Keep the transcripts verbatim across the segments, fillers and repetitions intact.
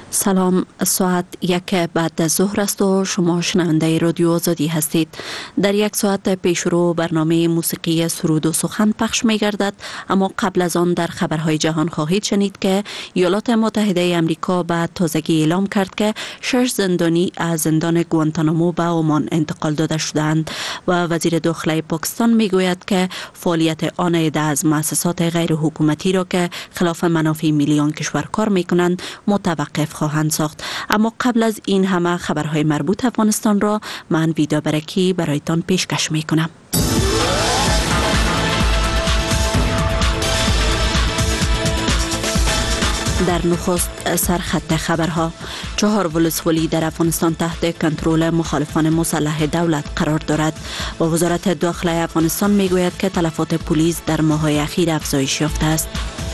سلام، ساعت یک بعد از ظهر است و شما شنونده رادیو آزادی هستید. در یک ساعت پیشرو برنامه موسیقی سرود و سخن پخش می گردد، اما قبل از آن در خبرهای جهان خواهید شنید که ایالات متحده امریکا به تازگی اعلام کرد که شش زندانی از زندان گوانتانامو به عمان انتقال داده شدند و وزیر داخله پاکستان می گوید که فعالیت آن عده از مؤسسات غیر حکومتی را که خلاف منافع ملی آن کشور کار می کنند متوقف خواهند ساخت. اما قبل از این همه خبرهای مربوط افغانستان را من ویدا برکی برایتان پیشکش می کنم. در نخست سرخط خبرها: چهار ولسوالی در افغانستان تحت کنترل مخالفان مسلح دولت قرار دارد و وزارت داخله افغانستان می گوید که تلفات پلیس در ماه‌های اخیر افزایش یافته است.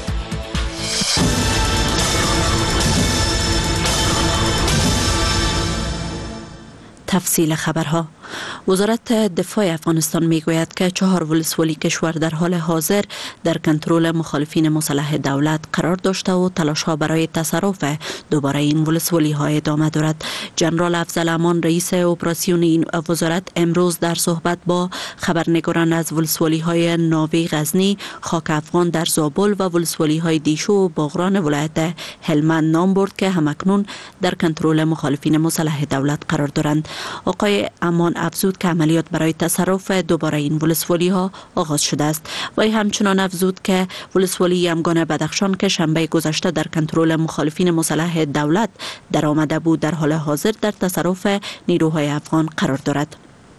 تفصیل خبرها: وزارت دفاع افغانستان می گوید که چهار ولسوالی کشور در حال حاضر در کنترل مخالفین مسلح دولت قرار داشته و تلاش ها برای تصرف دوباره این ولسوالی ها ادامه دارد. جنرال افضل امان رئیس اپراسیون این وزارت امروز در صحبت با خبرنگاران از ولسوالی های ناوی غزنی، خاک افغان در زابل و ولسوالی های دیشو و باغران ولایت هلمند نام برد که همکنون در کنترل مخالفین مسلح دولت قرار دارند. آقای امان افزود که عملیات برای تصرف دوباره این ولسوالی ها آغاز شده است. و همچنان افزود که ولسوالی یمگان بدخشان که شنبه گذشته در کنترل مخالفین مسلح دولت در آمده بود در حال حاضر در تصرف نیروهای افغان قرار دارد.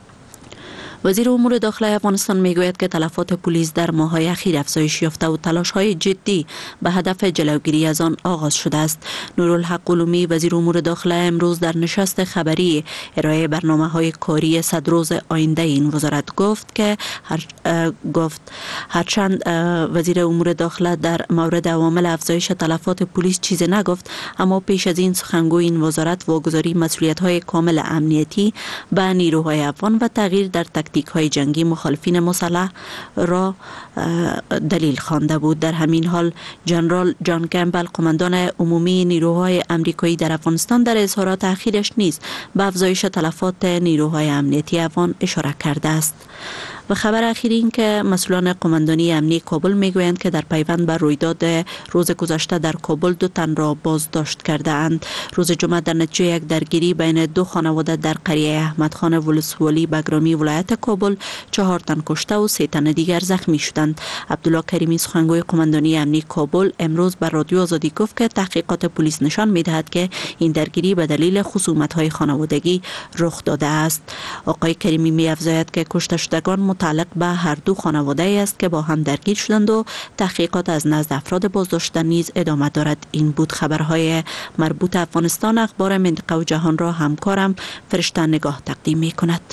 وزیر امور داخله افغانستان میگوید که تلفات پلیس در ماه‌های اخیر افزایش یافته و تلاش‌های جدی به هدف جلوگیری از آن آغاز شده است. نورالحق قلومی وزیر امور داخله امروز در نشست خبری ارائه برنامه‌های کاری صد روز آینده این وزارت گفت که هر گفت هرچند وزیر امور داخله در مورد عوامل افزایش تلفات پلیس چیزی نگفت، اما پیش از این سخنگوی این وزارت واگذاری مسئولیت‌های کامل امنیتی به نیروهای افغان و تغییر در تکتیک های جنگی مخالفین مسلح را دلیل خوانده بود. در همین حال جنرال جان کمبل قماندان عمومی نیروهای امریکایی در افغانستان در اظهارات اخیرش نیز به افزایش تلفات نیروهای امنیتی افغان اشاره کرده است. و خبر اخیر این که مسئولان قماندانی امنی کابل میگویند که در پیوند بر رویداد روز گذشته در کابل دو تن را بازداشت کرده اند. روز جمعه در نتیجه یک درگیری بین دو خانواده در قریه احمدخان ولسوالی بگرامی ولایت کابل چهار تن کشته و سه تن دیگر زخمی شدند. عبدالله کریمی سخنگوی قماندانی امنی کابل امروز بر رادیو آزادی گفت که تحقیقات پلیس نشان میدهد که این درگیری به دلیل خصومت‌های خانوادگی رخ داده است. آقای کریمی می‌افزاید که کشته شدگان متعلق به هر دو خانواده است که با هم درگیر شدند و تحقیقات از نزد افراد بازداشته نیز ادامه دارد. این بود خبرهای مربوط افغانستان. اخبار منطقه و جهان را همکارم فرشته نگاه تقدیم می کند.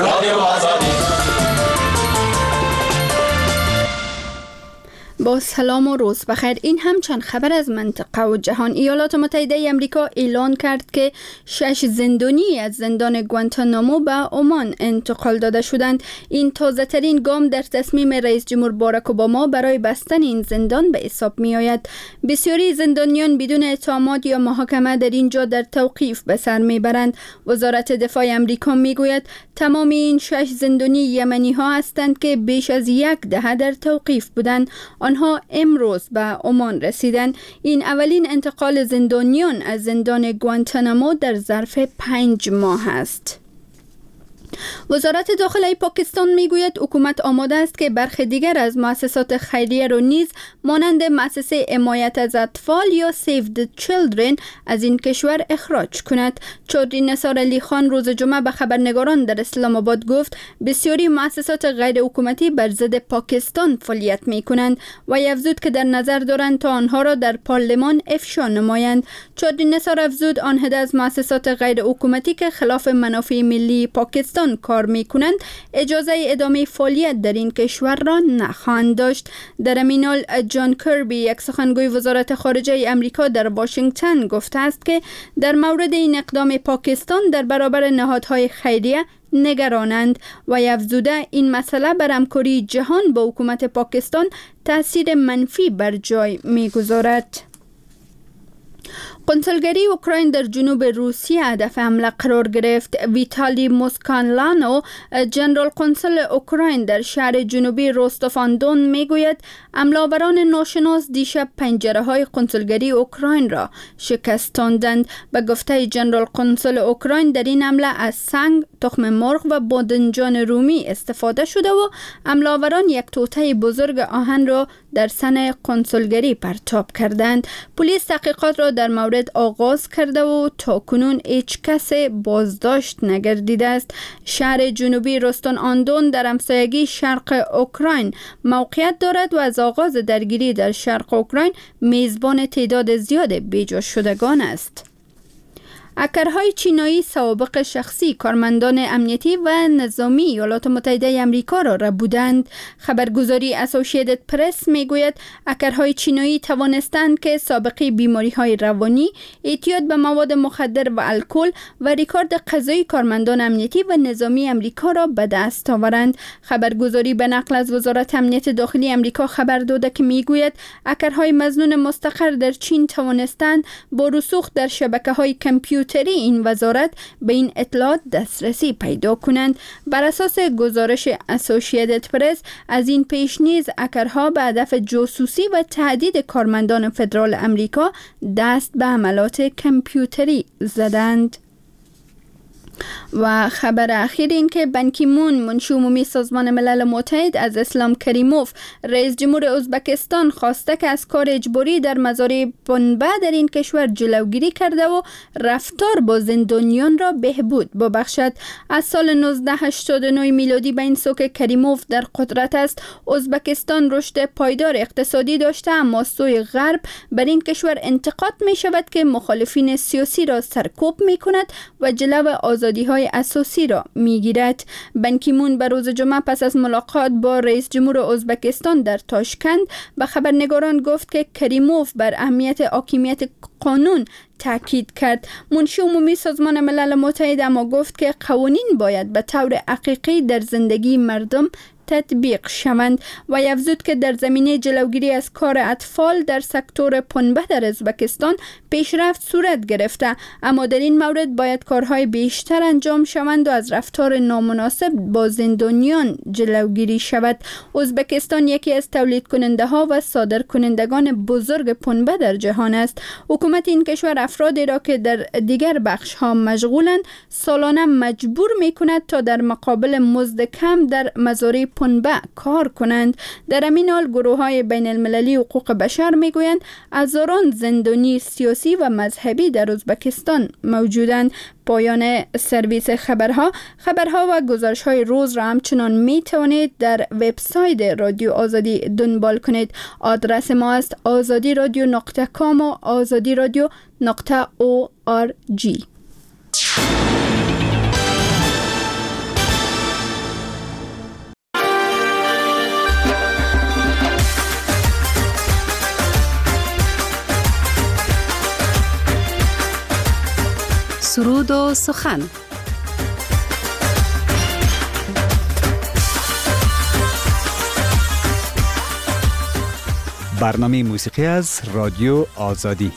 با سلام و روز بخیر. این هم چند خبر از منطقه و جهان. ایالات متحده امریکا اعلان کرد که شش زندانی از زندان گوانتانامو به عمان انتقال داده شدند. این تازه ترین گام در تصمیم رئیس جمهور باراک اوباما برای بستن این زندان به حساب می آید. بسیاری زندانیان بدون اتهامات یا محاکمه در اینجا در توقیف به سر می برند. وزارت دفاع امریکا می گوید تمام این شش زندانی یمنی ها هستند که بیش از یک دهه در توقیف بودند. آنها امروز به عمان رسیدند. این اولین انتقال زندانیان از زندان گوانتانامو در ظرف پنج ماه است. وزارت داخله پاکستان میگوید حکومت آماده است که برخی دیگر از مؤسسات خیریه را نیز مانند مؤسسه حمایت از اطفال یا Save the Children از این کشور اخراج کند. چودری نثار علی خان روز جمعه به خبرنگاران در اسلام آباد گفت بسیاری مؤسسات غیر حکومتی بر ضد پاکستان فعالیت می کنند و افزود که در نظر دارند تا آنها را در پارلمان افشا نمایند. چودری نثار افزود آن عده از مؤسسات غیر حکومتی که خلاف منافع ملی پاکستان کار می کنند اجازه ادامه فعالیت در این کشور را نخواهند داشت. در همین حال جان کربی یک سخنگوی وزارت خارجه امریکا در واشنگتن گفته است که در مورد این اقدام پاکستان در برابر نهادهای خیریه نگرانند و افزوده این مسئله بر همکاری جهان با حکومت پاکستان تاثیر منفی بر جای می‌گذارد. کنسولگری اوکراین در جنوب روسیه هدف حمله قرار گرفت. ویتالی موسکانلانو، جنرال کنسول اوکراین در شهر جنوبی روستوف-آن-دون میگوید حمله‌آوران ناشناس دیشب پنجره‌های کنسولگری اوکراین را شکستاندند. به گفته جنرال کنسول اوکراین در این حمله از سنگ، تخم مرغ و بادنجان رومی استفاده شده و حمله‌آوران یک توته بزرگ آهن را در سن کنسولگری پرتاب کردند. پلیس تحقیقات را در مورد آغاز کرده و تا کنون هیچ کس بازداشت نگردیده است. شهر جنوبی روستوف-آن-دون در همسایگی شرق اوکراین موقعیت دارد و از آغاز درگیری در شرق اوکراین میزبان تعداد زیاد بیجا شدگان است. هکرهای چینایی سوابق شخصی کارمندان امنیتی و نظامی ایالات متحده آمریکا را ربودند. خبرگزاری اسوسییتد پرس میگوید هکرهای چینایی توانستند که سابقه بیماری‌های روانی، اعتیاد به مواد مخدر و الکل و ریکارد قضایی کارمندان امنیتی و نظامی امریکا را به دست آورند. خبرگزاری به نقل از وزارت امنیت داخلی امریکا خبر داده که میگوید هکرهای مظنون مستقر در چین توانستند با رسوخ در شبکه‌های کامپیوتری این وزارت به این اطلاعات دسترسی پیدا کنند. بر اساس گزارش اسوسییتد پرس، از این پیش نیز هکرها به هدف جاسوسی و تهدید کارمندان فدرال امریکا دست به حملات کامپیوتری زدند. و خبر اخیر این که بان کی مون، منشی عمومی سازمان ملل متحد، از اسلام کریموف، رئیس جمهور ازبکستان، خواسته که از کار اجباری در مزارع پنبه در این کشور جلوگیری کرده و رفتار با زندانیان را بهبود ببخشد. از سال نوزده هشتاد و نه میلادی به این سو که کریموف در قدرت است، ازبکستان رشد پایدار اقتصادی داشته، اما سوی غرب بر این کشور انتقاد می شود که مخالفین سیاسی را سرکوب می کند و جلو آزادی های اساسی را می گیرد. بان کی مون به روز جمعه پس از ملاقات با رئیس جمهور ازبکستان در تاشکند به خبرنگاران گفت که کریموف بر اهمیت حاکمیت قانون تاکید کرد. منشی عمومی سازمان ملل متحد اما گفت که قوانین باید به طور حقیقی در زندگی مردم تطبیق شوند و افزود که در زمینه جلوگیری از کار اطفال در سکتور پنبه در ازبکستان پیشرفت صورت گرفته، اما در این مورد باید کارهای بیشتر انجام شوند و از رفتار نامناسب با زندانیان جلوگیری شود. ازبکستان یکی از تولید کننده ها و صادر کنندگان بزرگ پنبه در جهان است. حکومت این کشور افرادی را که در دیگر بخش ها مشغولند سالانه مجبور می کند تا در مقابل مزد کم در مزارع پنبه کار کنند. در همین حال گروه های بین المللی حقوق بشر می گویند هزاران زندانی سیاسی و مذهبی در ازبکستان موجودند. پایان سرویس خبرها. خبرها و گزارش های روز را همچنان می توانید در وبسایت رادیو آزادی دنبال کنید. آدرس ما است آزادی رادیو نقطه کام و آزادی رادیو نقطه او آر جی. سرود و سخن. برنامه موسیقی از رادیو آزادی.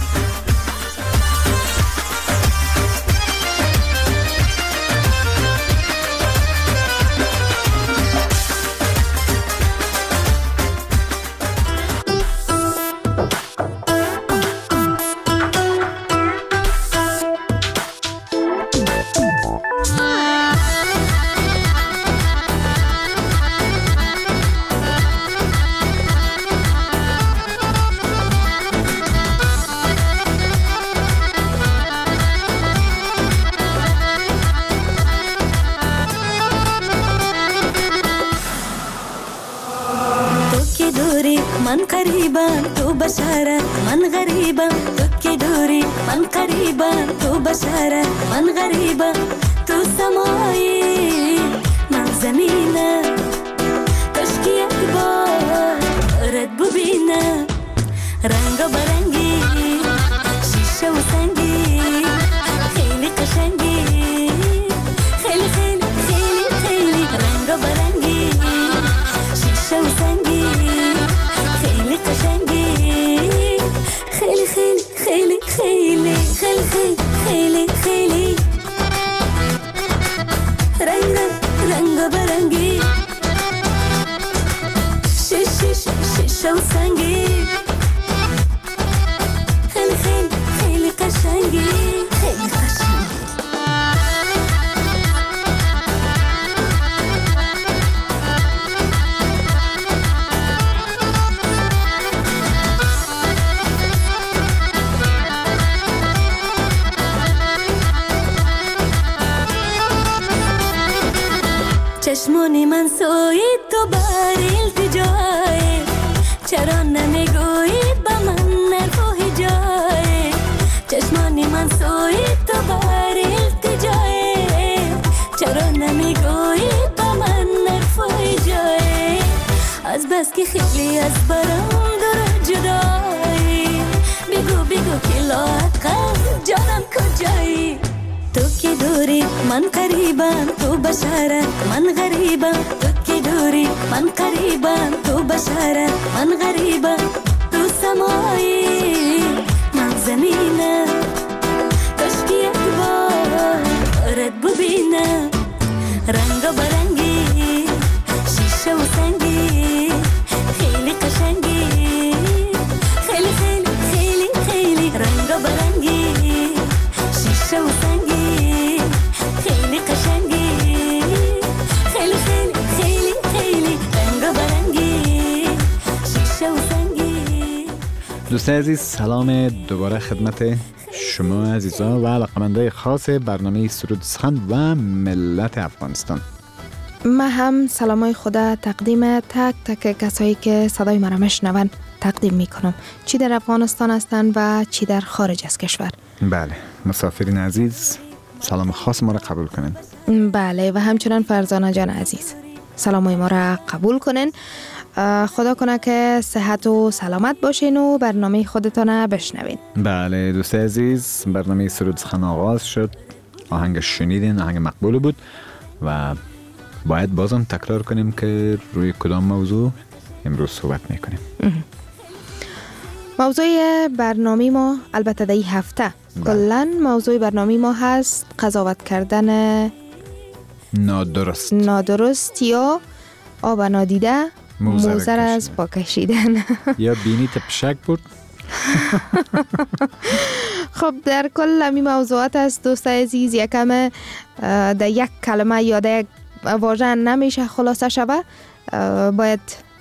من قريبا تو بشارة من غريبة تبكي دوري من قريبا تو بشارة من غريبة تو سماي من زمينة تشكي أكبر رد ببينا رنگا برنگي شيشة وسنگي خيلي قشنگي خيلي خيلي خيلي خيلي رنگا برنگي شيشة وسنگي خيلي قشنگي خيلي خيلي خيلي خیلی خیلی خیلی رنگ رنگ رنگ برنگی شش شش شش و سنگی خیلی خیلی خیلی قشنگی خیلی قشنگی چشمونی من سوی تو بر التجای چرا نمیگویی با من نرفوی جای چشمونی من سوی تو بر التجای چرا نمیگویی با من نرفوی جای از بس که خیلی از برام دور جدایی بگو بگو که لااقل جانم کجایی تو که دوری من قریبم تو بشارت من غریبم تو که دوری من قریبم تو بشارت من غریبم تو سمایی من زمینم کاش که یک بارت ببینم رنگ و برنگی شیشه و سنگی خیلی قشنگی خیلی خیلی خیلی خیلی رنگ و برنگی شیشه و سنگی خیلی قشنگی خیلی خیلی خیلی خیلی رنگ و برنگی شیشه و سنگی. دوستان عزیز سلام دوباره خدمت شما عزیزان و علاقمندای خاص برنامه سرود سخن و ملت افغانستان. من هم سلامای خدا تقدیم تک تک کسایی که صدای مرا میشنون تقدیم میکنم، چی در افغانستان هستند و چی در خارج از کشور. بله، مسافرین عزیز سلام خاص ما را قبول کنین. بله و همچنان فرزانه جان عزیز سلامای ما را قبول کنین. خدا کنه که صحت و سلامت باشین و برنامه خودتان بشنوین. بله دوست عزیز، برنامه سرود سخن آغاز شد. آهنگ شنیدین، آهنگ مقبول بود و باید بازم تکرار کنیم که روی کدام موضوع امروز صحبت میکنیم. موضوع برنامه ما البته در این هفته کلاً موضوع برنامه ما هست قضاوت کردن نادرست نادرست یا آب نادیده موزر از پا کشیدن یا بینی تپشک بود. خب در کل همی موضوعات است دوست عزیز، یکم در یک کلمه یا در یک واژه نمیشه خلاصه شوه، باید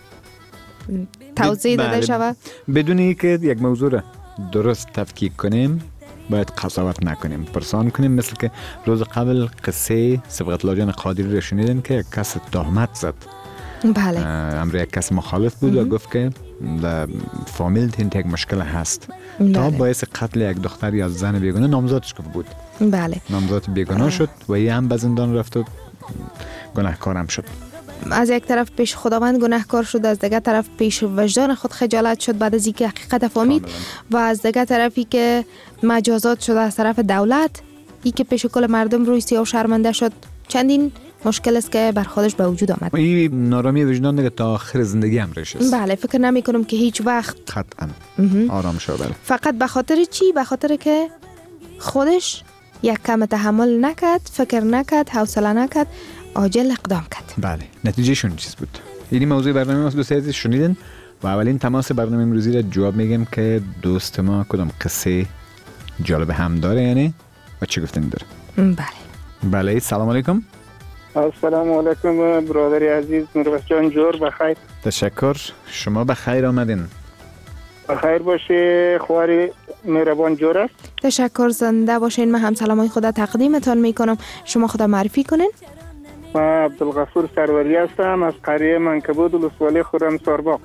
توضیح داده شوه. بدون اینکه یک موضوع را درست تفکیک کنیم باید قضاوت نکنیم، پرسان کنیم. مثل که روز قبل قصه صبغت الله جان قادری را شنیدن که یک کس تهمت زد. بله. امر یک کس مخالف بود و گفت که در فامیل تین یک مشکل هست. بله. تا باعث قتل یک دختر یا زن بیگانه نامزادش بود. بله. نامزاد بیگانه شد و این هم به زندان رفت و گناهکارم شد. از یک طرف پیش خداوند گناهکار شد، از دیگر طرف پیش وجدان خود خجالت شد بعد از اینکه حقیقت فهمید و از دیگر طرفی که مجازات شد از طرف دولت، ای که پیش کل مردم روی سیاه و شرمنده شد. چندین مشکل است که بر خودش به وجود آمد. این نارامی وجدان دیگه تا آخر زندگی هم رشد. بله، فکر نمی کنم که هیچ وقت قطعا آرام شو. بله. فقط به خاطر چی؟ به خاطر که خودش یک کم تحمل نکرد، فکر نکرد، حوصله نکرد، عاجل اقدام کرد. بله، نتیجه شون چیز بود. این موضوع برنامه ما دوست عزیز شنیدن و اولین تماس برنامه امروزی را جواب میگم که دوست ما کدام قصه جالب هم داره یعنی و چی گفتن داره. بله. بله، سلام علیکم. السلام علیکم برادری عزیز، نوروز جان جور بخیر. تشکر، شما بخیر آمدین. بخیر باشه خواری مهربان جور است. تشکر، زنده باشین. من هم سلامای خدا تقدیمتان میکنم. شما خدا معرفی کنین. من عبدالغفور سروری هستم از قریه منکبود ولسوالی خرمسارباغ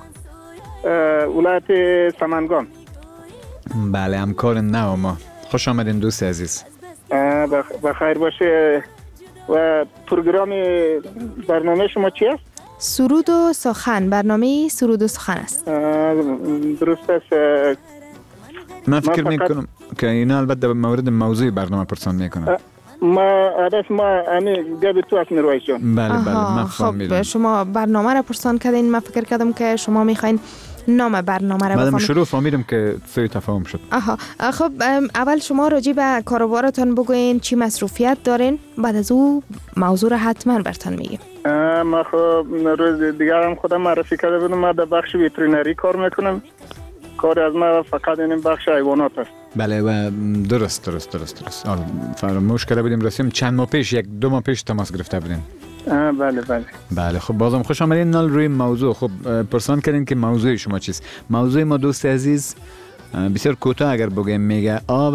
ولایت سمنگان. بله، همکار نو ما. خوش آمدین دوست عزیز. بخیر باشه. و پروگرام برنامه شما چی است؟ سرود و سخن، برنامه سرود و سخن است. درست است. من فکر میکنم که اینا البته در مورد موضوع برنامه پرسان میکنم. ما عادت ما امی گب تو است نرویش جان. بله بله من فهمیدم. خب شما برنامه را پرسان کردین، من فکر کردم که شما میخواین نام برنامه را بعدم بفهمید. شروع فهمیدم که سوی تفاهم شد. آها خب اول شما راجع به کاروبارتان بگوین چی مصروفیت دارین، بعد از او موضوع را حتما برتان میگیم. ما خب روز دیگر هم خودم معرفی کرده بودم، ما در بخش ویترینری کار میکنم. کار از ما فقط این بخش حیوانات است. بله و درست درست درست درست آه، فراموش کرده بودیم رسیم چند ماه پیش یک دو ماه پیش تماس گرفته بودیم. بله بله بله خب بازم خوش آمدین نال روی موضوع. خب پرسان کردین که موضوع شما چیست؟ موضوع ما دوست عزیز بسیار کوتاه اگر بگیم میگه آب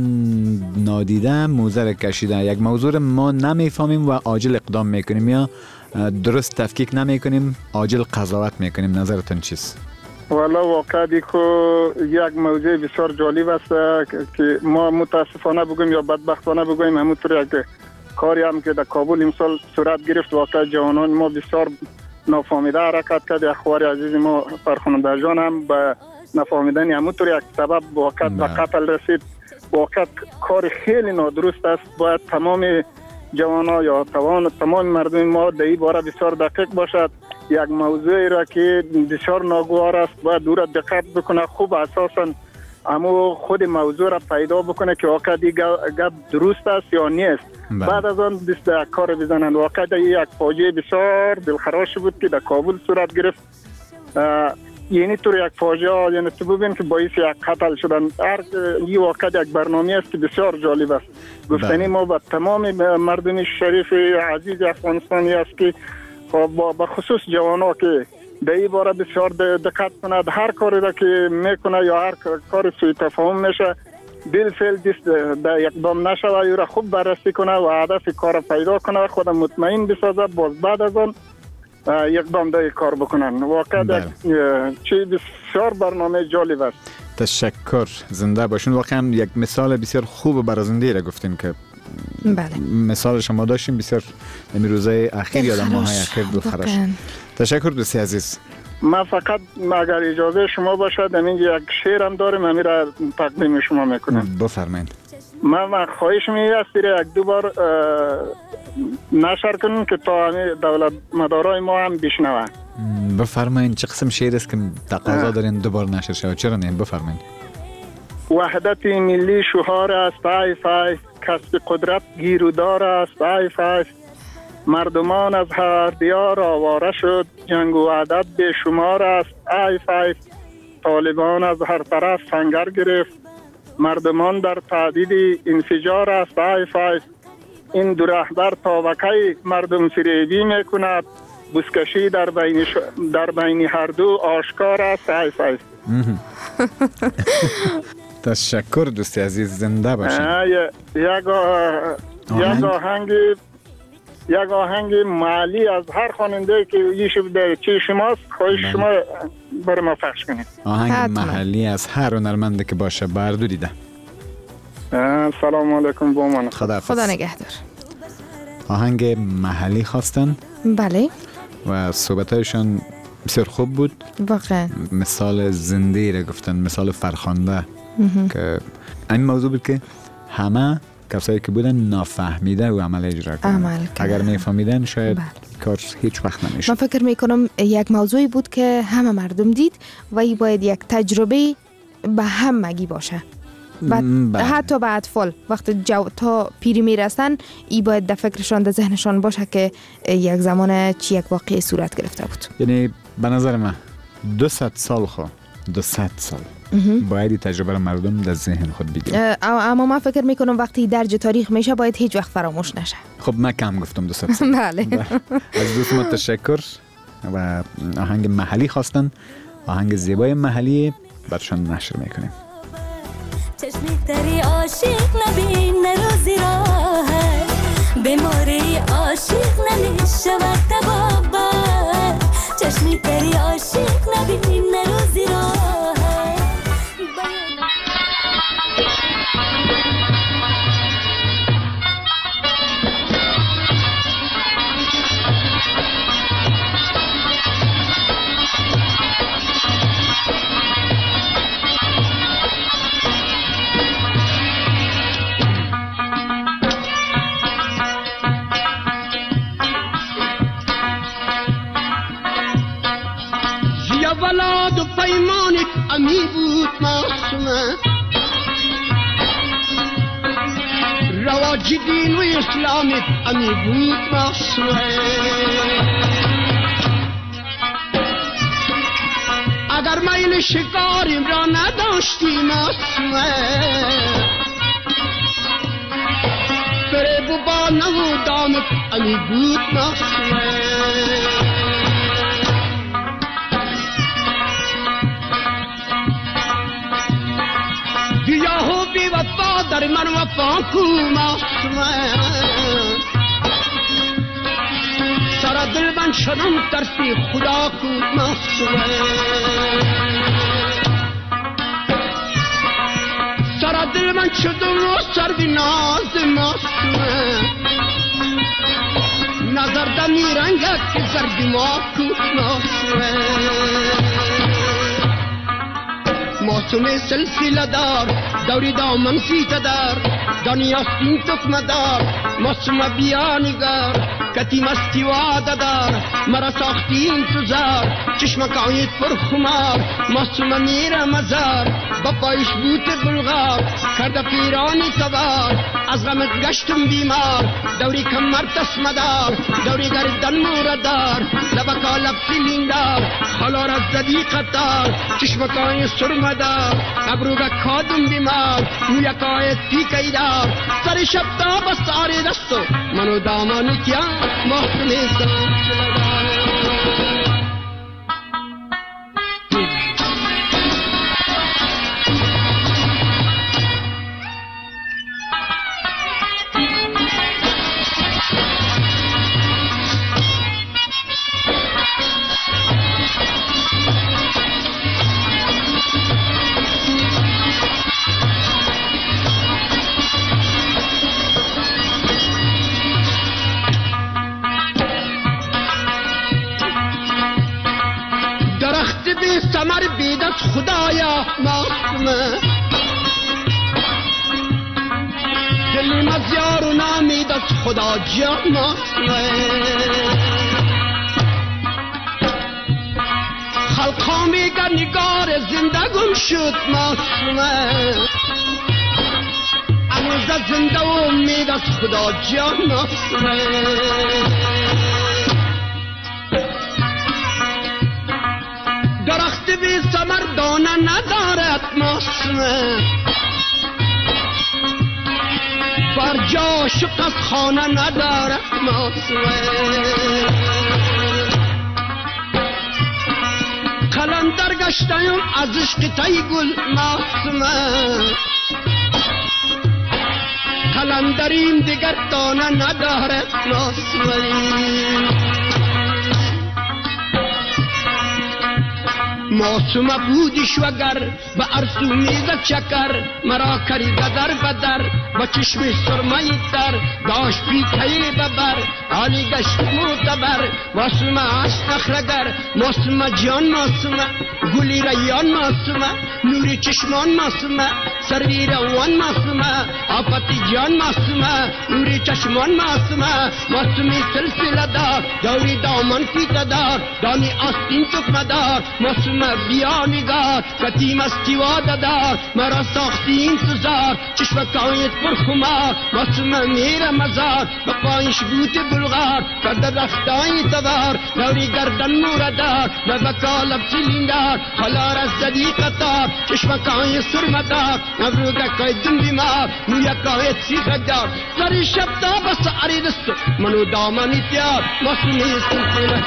نادیده موزه کشیده. یک موضوع ما نمیفهمیم و عاجل اقدام میکنیم یا درست تفکیک نمیکنیم عاجل قضاوت میکنیم. نظرتون چیست؟ والا واقعا دیگه یک موضوع بسیار جالب است که ما متاسفانه بگویم یا بدبختانه بگویم همونطور یک کاری هم که در کابل امسال صورت گرفت. واقعا جوانان ما بسیار نافهمیده حرکت کرد. اخوار عزیز ما فرخنده جان هم به نفهمیدن همونطور یک سبب واقعا به قتل رسید. واقعا کار خیلی نادرست است. باید تمام جوانان یا توان تمام مردم ما در این باره بسیار دقیق باشد. یک موضوعی را که بسیار ناگوار است باید دور دقت بکنه، خوب اساساً اما خود موضوع را پیدا بکنه که واقعا دیگه گپ درست است یا نیست. بعد از آن دست کار بزنند. واقعا یک فاجعه بسیار دلخراش بود که در کابل صورت گرفت. یعنی طور یک فاجعه یعنی تو ببین که باعث یک قتل شدن. هر این واقعا یک برنامه است که بسیار جالب است. گفتنی ما با تمام مردم شریف عزیز افغانستانی است که با خصوص جوانان که در این باره بسیار دقت کند. هر کاری را که میکنه یا هر کار سوی تفاهم میشه بالفعل دست در اقدام نشه و او را خوب بررسی کنه و هدف کار پیدا کنه، خود مطمئن بسازه، باز بعد از آن اقدام در کار بکنن. واقعا چی بسیار برنامه جالب است. تشکر، زنده باشین. واقعا یک مثال بسیار خوب و برازنده را گفتین که بله مثال شما داشتیم بسیار روزهای اخیر یا ماهای اخیر دلخراش. تشکر دوستی عزیز. من فقط اگر اجازه شما باشد همین یک شعر هم داریم همین را تقدیم شما میکنم. بفرمایید. من, من خواهش می‌کنم یک دو بار نشر کنیم که تا همین دولت مدارای ما هم بشنوه. بفرمایید. چه قسم شعر است که تقاضا دارین دوبار نشر شود؟ چرا نه؟ بفرمایید. وحدت ملی شعار است ای فای، کسب قدرت گیرودار است ای فای. مردمان از هر دیار آواره شد، جنگ و عدد به شمار است ای فای. طالبان از هر طرف سنگر گرفت، مردمان در تعدید انفجار است ای فای. این دو رهبر تا وکی مردم فریبی میکند، بزکشی در بین ش... در بین هر دو آشکار است ای فای. تشکر دوستی عزیز، زنده باشین. یک یک آهنگ یک آهنگ محلی از هر خواننده که یش در چی شماست خواهش شما برای ما پخش کنید. آهنگ محلی از هر هنرمنده که باشه بردو دیده. سلام علیکم با من. خدا خدا نگهدار. آهنگ محلی خواستن. بله. و صحبتایشان بسیار خوب بود. واقعا مثال زنده را گفتن، مثال فرخنده که این موضوع بود که همه کسایی که بودن نافهمیده و عمل اجرا کردن. اگر میفهمیدن شاید بله. کار هیچ وقت نمیشه. من فکر میکنم یک موضوعی بود که همه مردم دید و این باید یک تجربه به همگی باشه. بعد حتی به اطفال وقتی جو تا پیری میرسن ای باید در فکرشان در ذهنشان باشه که یک زمان چی یک واقعی صورت گرفته بود. یعنی به نظر من دویست سال خو دویست سال باید تجربه مردم در ذهن خود بگیرن. اما من فکر میکنم وقتی درج تاریخ میشه باید هیچ وقت فراموش نشه. خب من کم گفتم دویست سال. بله. از دوست ما تشکر و آهنگ محلی خواستن، آهنگ زیبای محلی برشان نشر میکنیم. چشمی تری عاشق نبین روزی راهه، بیماری عاشق نمیشود تبابا. چشمی تری عاشق نبین روزی راهه. والا امی بود معصومه رواج دین و اسلامیت امی بود معصومه اگر میل شکاریم را نداشتی معصومه فریب و با نمودامت امی بود معصومه گیاه و بی وفا در من وفا کو معصومه سر دل من شدم ترسی خدا کو معصومه سر دل من شدم و سر بی ناز معصومه نظر دمی رنگت که زردی ما کو معصومه معصومه سلسله دار دوری دامن سیته دار دنیا سین تکمه دار معصومه بیا نگار کتی مستی واده دار مرا ساختی انتظار چشمکایت پر خمار معصومه میره مزار با پایش بوت بلغار کرده پیرانی تبار از غمت گشتم بیمار دوری کمر تسمه دار دوری گردن موردار لبکا لب سیلین دار خلار از زدی قطار چشمکای سرمه دار ابروگا کادم بیمار مویکای تیکی دار سر شب تا بستاری دستو منو دامانی کیا محسنی سلسله دار سمر بیدت خدایا معصومه دلی مزیار و نامیدت خدا جا معصومه خلقا میگه نگار زندگم شد معصومه انوزه زنده و امیدت خدا جا معصومه درخت بی ثمر دانه ندارد معصومه بر جا شق از خانه ندارد معصومه قلندر گشتیم از عشق تی گل معصومه قلندریم دیگر دانه ندارد معصومه معصومه بودیش وگر به ارسو میزد چکر مرا کریده در بدر با چشم سرمایی در داشت پیتهی ببر حالی گشت معتبر معصومه عشق اخرگر معصومه جان معصومه گلی ریان معصومه نوری چشمان معصومه سروی روان معصومه آفتی جان معصومه نوری چشمان معصومه معصومی سلسله دار دوری دامن پیته دار دانی آستین تکمه دار معصومه بیا نگار کتی مستی واده دار مرا ساختی انتظار چشمکایت پر خمار معصومه میره مزار به پایش بوت بلغار کرده رختای تبار دوری گردن موردار لبکا لب سیلیندار خلار از زدی قطار چشمکای سرمدار نبروگه کای دن بیمار مویکایت سیخک دار سری شب تا بس عری دستو منو دامانی تیار معصومه سلسله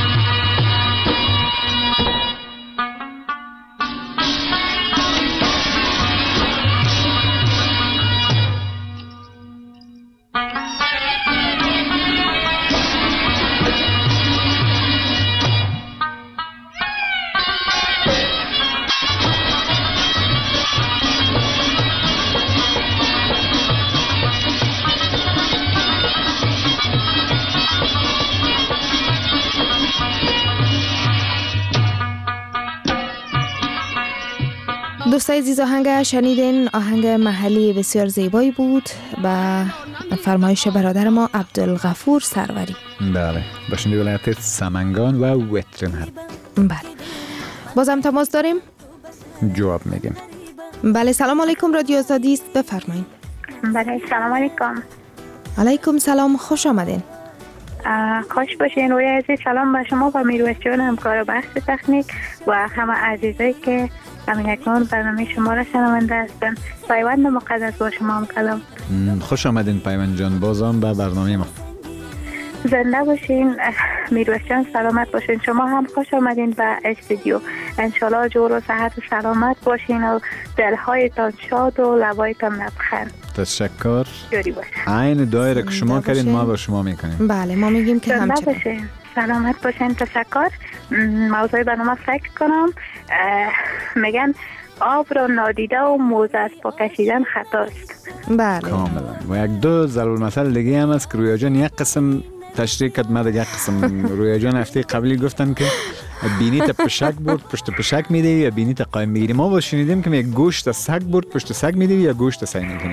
دوستای عزیز آهنگ شنیدین آهنگ محلی بسیار زیبایی بود و فرمایش برادر ما عبدالغفور سروری. بله باشندی ولایت سمنگان و وترن هست. بله بازم تماس داریم. جواب میگیم. بله سلام علیکم، رادیو آزادی است، بفرمایید. بله سلام علیکم. علیکم سلام، خوش آمدین. خوش باشین روی عزیز. سلام به شما و میرویس جان همکار بخش تکنیک و همه عزیزایی که همین اکنون برنامه شما را شنونده هستن. پیوند مقدس با شما هم کلام. خوش آمدین پیوند جان بازم به برنامه ما. زنده باشین میرویس جان، سلامت باشین. شما هم خوش آمدین به استودیو. انشالله جور و صحت و سلامت باشین و دلهایتان شاد و لبایتان لبخند. تشکر. جوری باشین. عین دایره که شما کردین ما با شما میکنیم. بله ما میگیم که همچنین. زنده باشین، سلامت باشین. تشکر. موضوع برنامه فکر کنم میگن آب را نادیده و موزه از پا کشیدن خطاست. بله کاملا. و یک دو ضرب المثل دیگه هم است که رویا جان یک قسم تشریح کرد، من یک قسم رویا جان هفته قبلی گفتن که بینیت پشک برد پشت پشک میدی یا بینیت قایم میگیری. ما با شنیدیم که یک گوشت از سگ برد پشت سگ میدی یا گوشت سگ میکنی.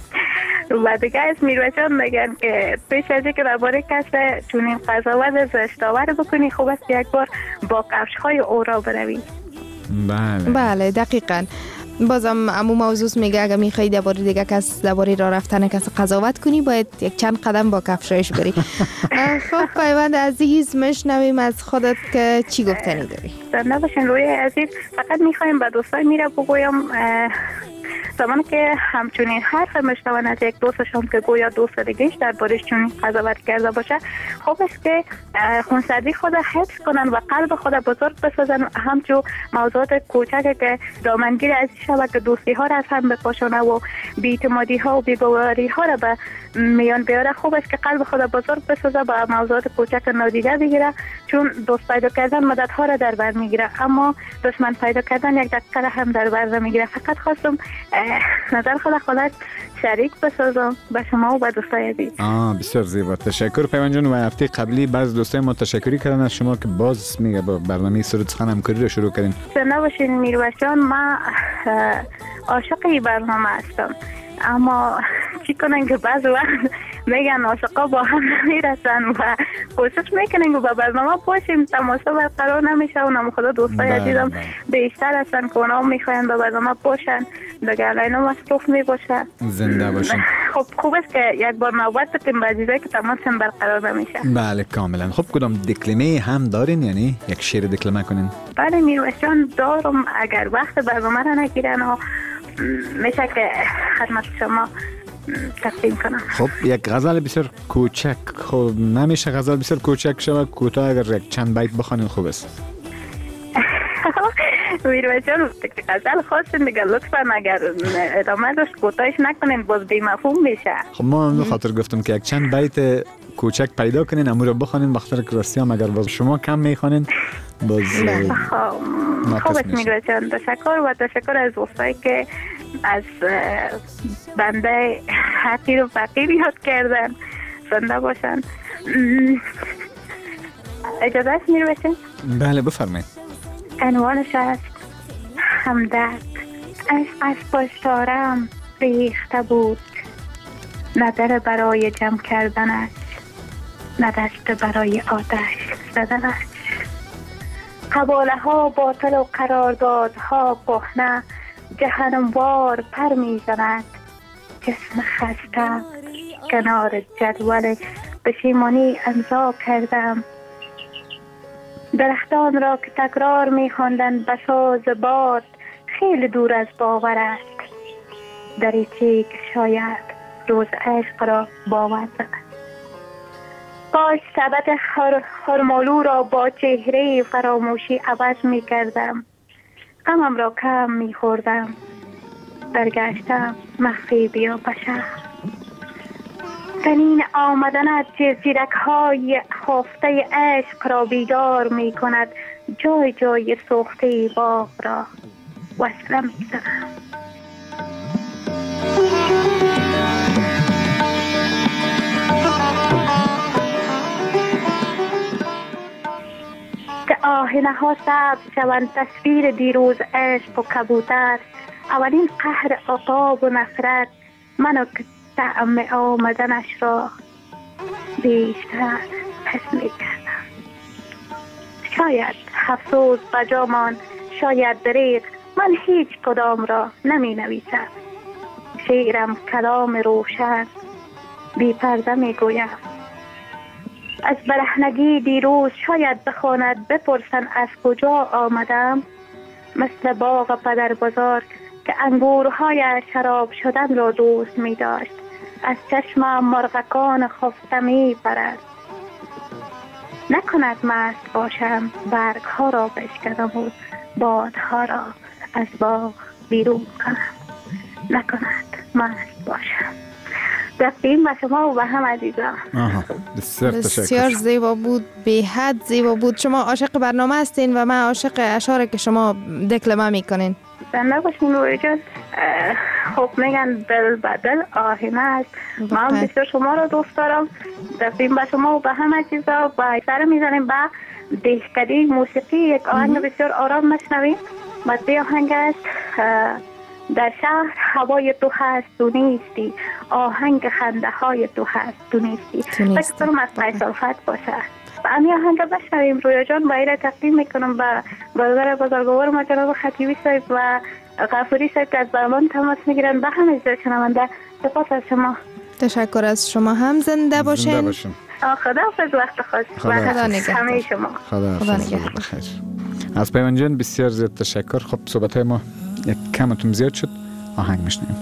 و دیگه از میرویس جان میگن که پیش از اینکه درباره کسی چنین قضاوت زشت‌آور بکنی خوب است یک بار با کفش‌های او را بروی. بله بله دقیقاً. بازم امو موضوع میگه اگه میخوای درباره دیگه کس درباره راه رفتن کس قضاوت کنی باید یک چند قدم با کفشایش بری. خب پیوند عزیز میشنویم از خودت که چی گفتنی داری. زنده باشین روی عزیز. فقط میخوایم به دوستای میره بگویم زمانی که همچنین حرف میشنون از یک دوستشون که گویا دوست دیگهش دربارش چنین قضاوت کرده باشه، خوب است که خونسردی خود حفظ کنن و قلب خود بزرگ بسازن. همچون موضوعات کوچک که دامنگیر از شبه که دوستی ها را از هم بپاشونه و بی‌اعتمادی ها و بی‌باوری ها را به میان بیاره، خوب است که قلب خود بزرگ بسازه و موضوعات کوچک نادیده بگیره، چون دوست پیدا کردن مدت ها را در بر میگیره اما دشمن پیدا کردن یک دقیقه هم در بر نمیگیره. فقط خواستم نظر خود خودت شریک بسازم به شما و به دوستای عزیز. آه بسیار زیبا، تشکر پیوند جان. و هفته قبلی بعض دوستای ما تشکری کردن از شما که باز میگه با برنامه سرود سخن همکاری رو شروع کردین. زنده باشین میرویس جان. من عاشق این برنامه هستم اما چی کنن که بعض وقت میگن عاشقا با هم نمیرسن و کوشش میکنن که با برنامه باشیم تماشا برقرار نمیشه و نام خدا دوستای عزیزم بیشتر هستن که اونا میخواین با برنامه باشن دیگه علینا مصروف میباشن. زنده باشین. خب خوب است که یک بار نوبت بتیم به عزیزایی که تماشا برقرار نمیشه. بله کاملا. خب کدام دکلمه هم دارین، یعنی یک شعر دکلمه کنین؟ بله میرویس جان دارم، اگر وقت برنامه را نگیرن و میشه که خدمت شما تقدیم کنم. خب یک غزل بسیار کوچک. خب نمیشه غزل بسیار کوچک شود، کوتاه اگر یک چند بیت بخونین خوب است. میرویس جان غزل خواستین دیگه لطفا اگر ادامه داشت کوتاهش نکنین باز بی مفهوم میشه. خب ما به خاطر گفتم که یک چند بیت کوچک پیدا کنین امور رو بخونین، بخاطر که راستی هم اگر باز شما کم میخونین باز خوب است میرویس جان. تشکر و تشکر از دوستایی که از بنده حقیر و فقیر یاد کردن. زنده باشن. اجازه است میرویس جان؟ بله بفرمایید. عنوانش است همدرد. عشق از پشتارم ریخته بود، نداره برای جمع کردنش، ندست برای آتش زدنش. قباله ها باطل و قراردادها کهنه، جهنموار پر می زند. جسم خسته کنار جدول پشیمانی امضا کردم. درختان را که تکرار می خواندند به ساز باد خیلی دور از باور است. دریچه‌ای که شاید روز عشق را باور زند. کاش سبد خرمالو را با چهره فراموشی عوض می کردم. غمم را کم می خوردم. برگشتم مخفی بیا بشر. سنین آمدنت زیرک های خفته عشق را بیدار می کند. جای جای سوخته باغ را وصله می زنم. که آهنه ها سبز شوند تصویر دیروز عشق و کبوتر. اولین قهر عقاب و نفرت منو که طعم آمدنش را بیشتر حس می کردم. شاید افسوس بجامان، شاید دریغ، من هیچ کدام را نمی نویسم. شعرم کلام روشن بی پرده می گویم. از برهنگی دیروز شاید بخواند بپرسن از کجا آمدم. مثل باغ پدر بزرگ که انگورهای شراب شدن را دوست می داشت. از چشمم مرغکان خفته می پرد. نکند مست باشم برگ ها را بشکنم و بادها را از باغ بیرون کنم. نکند مست باشم. گفتیم به شما و به هم عزیزان. بسیار تشکر. بسیار زیبا بود، به حد زیبا بود. شما عاشق برنامه هستین و من عاشق اشعاری که شما دکلمه میکنین. زنده باشین روی جان. خب میگن دل به دل آهنه است. من بسیار شما را دوست دارم. گفتیم به شما و به هم عزیزان و سر میزنیم به دهکده موسیقی. یک آهنگ بسیار آرام مشنویم. مطبع آهنگ است در شهر هوای تو هست تو نیستی، آهنگ خنده های تو هست تو نیستی. فکر کنم از قیصافت باشه. امی آهنگ بشنویم. رویا جان با ایره تقدیم میکنم به برادر بزرگوار ما جناب خطیبی صاحب و غفوری صاحب که از برمان تماس میگیرن. به همه جای شنونده سپاس از شما. تشکر از شما هم. زنده باشین. زنده باشین. خدا حافظ. وقت خوش. خدا نگهدار. همه شما. خدا نگهدار. از پیمان جان بسیار زیاد تشکر. خب صحبت های ما یک کمتون زیاد شد. آهنگ میشنیم.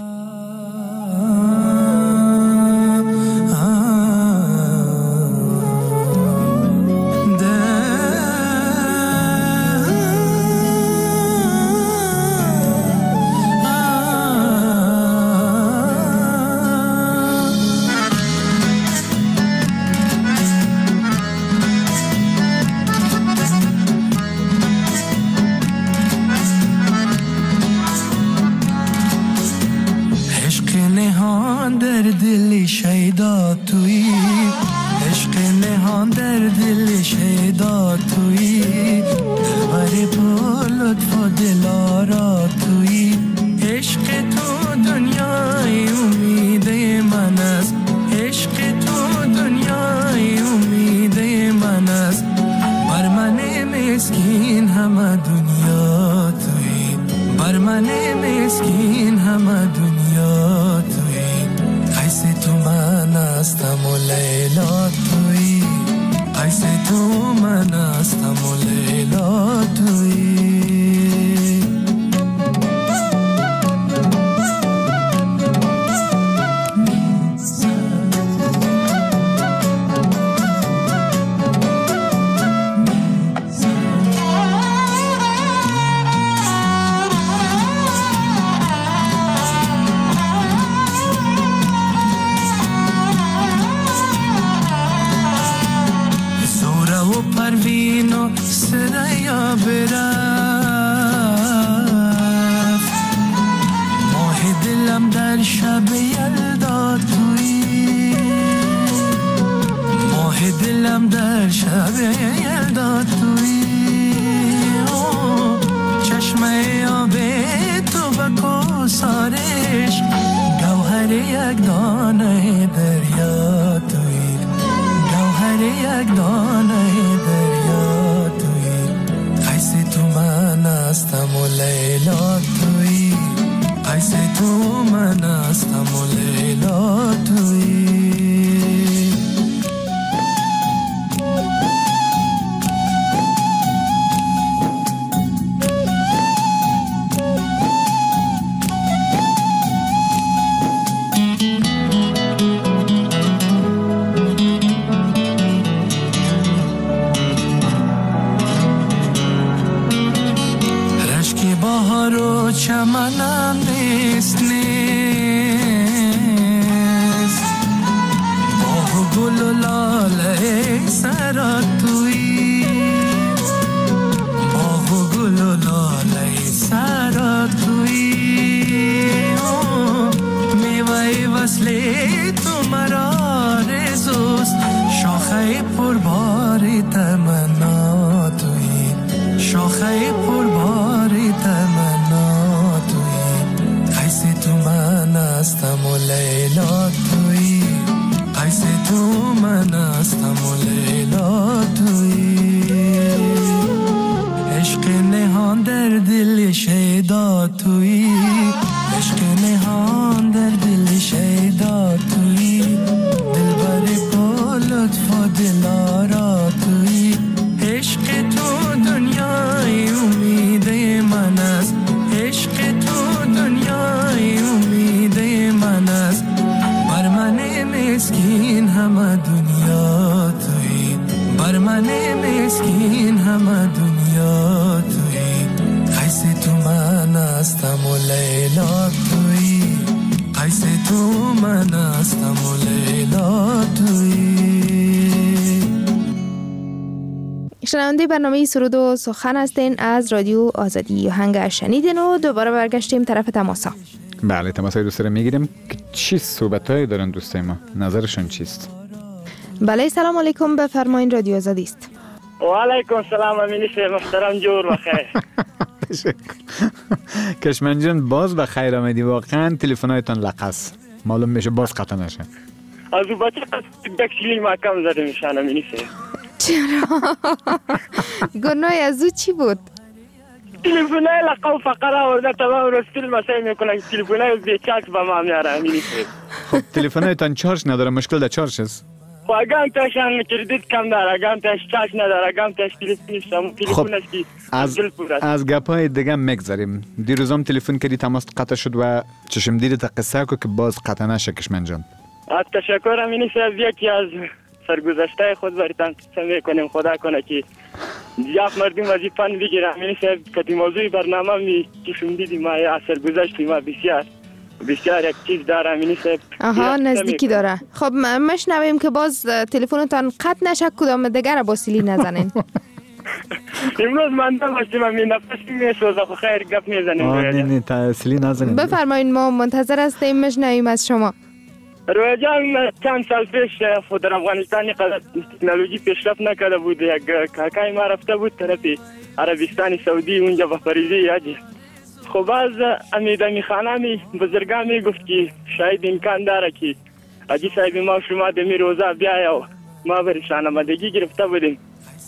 عشق نهان در دل شیدا مسکین همه دنیا توی، بر من مسکین همه دنیا توی، قیس تو من هستم و لیلا توی، قیس تو من هستم و لیلا توی. شنونده برنامه سرود و سخن هستین از رادیو آزادی. آهنگ شنیدین و دوباره برگشتیم طرف تماسا. بله، تماسای دوست رو میگیریم که چی صحبتایی دارن دوستای ما، نظرشون چیست؟ بله، سلام علیکم، بفرمایین، رادیو آزادی است. و علیکم سلام امینی شه محترم، جور بخیر. کشمن جان باز بخیر آمدی، واقعا تلفنایتان لقص معلوم میشه باز قطع نشه. از او بچه قصد کلی محکم زده میشن امینی شه. چرا؟ گناه از او چی بود؟ تلفنای لقب فقط آورده تمام روز فیلم مسایی میکنن، تلفنای بیچارک به ما میاره امینی شه. خب تلفنایتان چارج نداره، مشکل در چارج است؟ خب اگم تاشان کردیت کم داره، اگم تاش چارج نداره، اگم تاش تلفنش هم تلفنش کی از از گپای دیگه میگذریم. دیروزم تلفن کردی تماس قطع شد و چشم دیدت قصه کو که باز قطع نشه کشمن جان. تشکر امینی شه، از یکی از سرگذشته خود براتون قصه میکنیم. خدا کنه که زیاد مردم از این فن بگیرم. امینی شه که موضوع برنامه می چشم دیدی ما از سرگذشت ما بسیار بسیار یک چیز داره امینی شه. آها، نزدیکی داره. خب مشنویم که باز تلفنتان قطع نشه، کدام دیگر با سیلی نزنین. امروز من داشتم امین نفسی میسوزه، خو خیر گپ میزنیم. آه نه نه تسلی نزنین. بفرمایید، ما منتظر هستیم مشنویم از شما. رویا جان چند سال پیش خود در افغانستان قدر تکنولوژی پیشرفت نکرده بود. یک کاکای ما رفته بود طرف عربستان سعودی، اونجا به فریضه یادی. خب از امیدمی خانمی بزرگان می گفت که شاید امکان داره که حاجی صاحب ما شما دمی روزه بیایا و ما برشان آمدگی گرفته بودیم.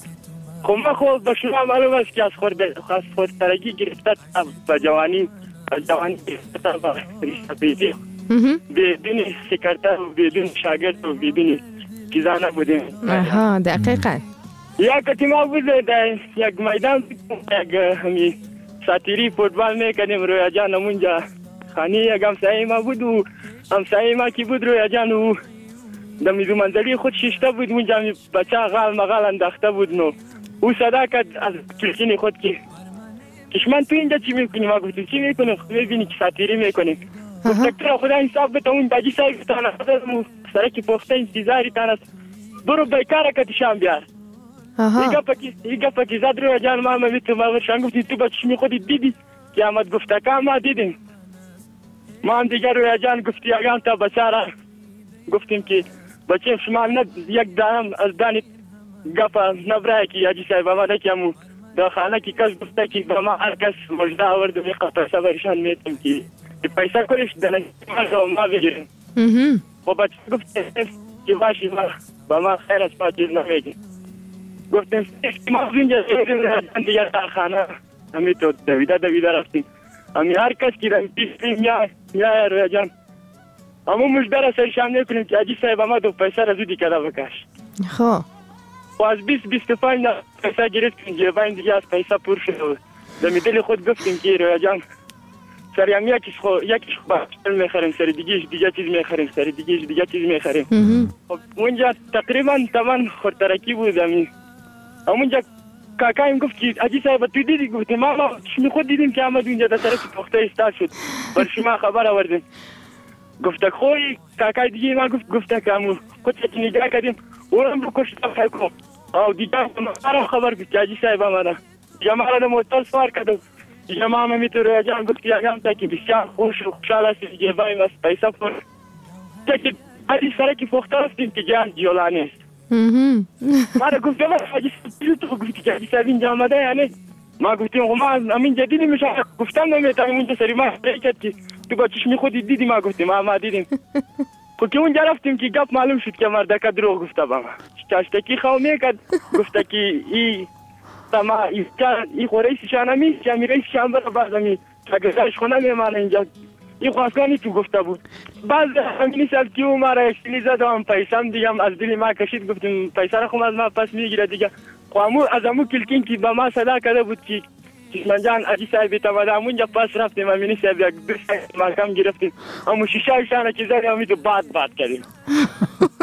خب ما خود به شما معلوم است که از خودترگی گرفته به جوانی به جوانی گرفته به رشته پیدی بدون سکرتر و بدون شاگرد و بدون چیزا نبودیم. آها، دقیقا. یک ما بود در یک میدان یک همی ساتیری فوتبال میکنیم. رویا جان اونجا خانی یک همسایه ما بود و همسایه ما کی بود رویا جان و در میزو منزلی خود ششته بود. اونجا بچه غال مغال انداخته بود. نو او صدا کرد از کلکین خود که کشمن تو اینجا چی میکنی؟ ما گفتیم چی میکنیم؟ میبینی که ساتیری میکنیم. دکتر خدا انصاف بده، اون باجی صاحب تانا سرکی پخته انتظاری تانا برو بیکاره که شام بیار. ایگا پاکی ایگا پاکی زاد رو جان ما میتو ما شان گفتی تو بچی می خودی دیدی که آمد گفته که ما دیدیم. ما هم دیگر رو جان گفتی اگان تا بچارا گفتیم که بچه شما نه یک دام از دانی گپا نبرای که حاجی صاحب ما نکیمو داخله کی کس گفته که با ما هر کس مجده آورد و قطع سبرشان میتیم که پیسا کلش دنه ما بگیریم. خب بچه گفته که باشی ما با ما خیر از ما چیز نمیگیم. گفتیم ما اینجا دیگر در خانه همی تو دویده دویده رفتیم. همی هر کس که رفتیم یا یا رویا جان همون مجده را سرشان نکنیم که حاجی صاحب ما دو پیسه را زودی کده بکش. خب و از بیست بیست و پنج پیسه گرفتیم جیبه این دیگه از پیسه پر شد. دمی دل خود گفتیم که رویا جان سری هم یکیش خو یکیش خو باشتر میخریم، سری دیگهش دیگه چیز میخریم، سری دیگهش دیگه چیز میخریم. خب اونجا تقریبا تمام خورترکی بود. همین اونجا کاکایم گفت که حاجی صاحب تو دیدی؟ گفتیم ما ما خود دیدیم که آمد اونجا در طرف پخته ایستاد شد، بر شما خبر آوردیم. گفته خوی کاکای دیگه ما گفت گفته که همون خود چه نگاه کردیم اونم رو کشته فکر او دیگه ما خبر گفت که حاجی صاحب آمده دیگه ما را موتور سوار کرد. دیگه ما هم میتونه جان گفت که اگم تا که بسیار خوش و خوشحال هستیم دیگه بایم از پیسه پر تا که حاجی سرکی پخته هستیم که جان جولانی است. ما را گفته ما حاجی صاحب تو گفتی که حاجی صاحب اینجا آمده یعنی ما گفتیم خب ما همین جدیدی میشه گفتم نمیتونیم اونجا سری ما کرد که تو با چشمی خودی دیدی؟ ما گفتیم ما ما دیدیم. خب که اونجا رفتیم که گپ معلوم شد که مردکه دروغ گفته با ما. چاشتکی خواه میکرد گفته که ای تما ای خوریش شانمی جمیرش شام برا بعد می تگزش خونه میمانه اینجا این خواستانی تو گفته بود. بعد همین سال که او ما را اشتلی زدم پیسم دیگه از دلی ما کشید. گفتیم پیسه را خود از ما پس میگیره دیگه. خامو از امو کلکین که با ما صدا کرده بود که کشمن جان حاجی صاحب تمام اونجا پس رفتیم امینی صاحب یک دو محکم گرفتیم. امو شیشه ایشانه که زدیم همین تو باد باد کردیم.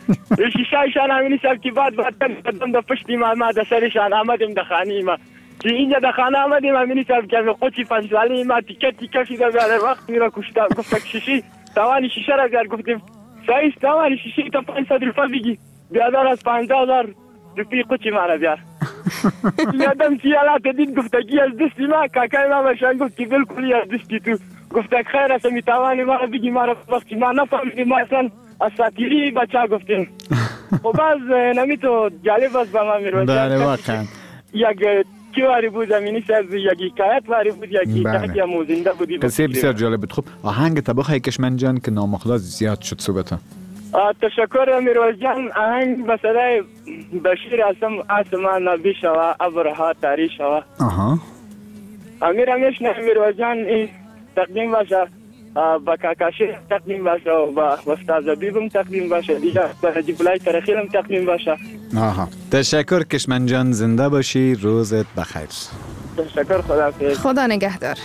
شیشه ایشان همینی شب که بعد بعد قدم در پشتی ما ما در سرشان آمدیم در خانه ما که اینجا در خانه آمدیم همینی شب که قوچی پنجوالی ما تیکه تیکه شده بیاره وقت میره کشتا گفت که شیشی توانی شیشه را بیار گفتیم سایش توانی شیشه تا پنج صد روپا بگی بیادر از پنجاه هزار روپی قوچی ما را بیار یادم سیالات دید گفتگی از دستی ما کاکای ما باشن گفت که بلکلی از دستی تو گفت خیر است میتوانی ما را بگی ما را وقتی ما نفهمیدیم ما اصلا از ساتیری بچه گفتیم و باز نمی تو جالب است با ما میروز بله واقعا یک کیواری بود امینی سر یک حکایت واری بود یک حکایت یا موزنده بودی قصه بسیار جالب بود. خب آهنگ طبخ کشمن جان که نامخلاص زیاد شد صحبت. تشکر امیروز جان. آهنگ به صدای بشیر اسم آسمان نبی شوا ابرها تاری شوا. آها امیر همیش امیروز جان این تقدیم باشه با کاکاشی تقدیم باشه و با استاد زبیبم تقدیم باشه دیگه با حجی بلای ترخیلم تقدیم باشه. آها تشکر کشمن جان، زنده باشی، روزت بخیر. تشکر، خدا حافظ. خدا نگهدار.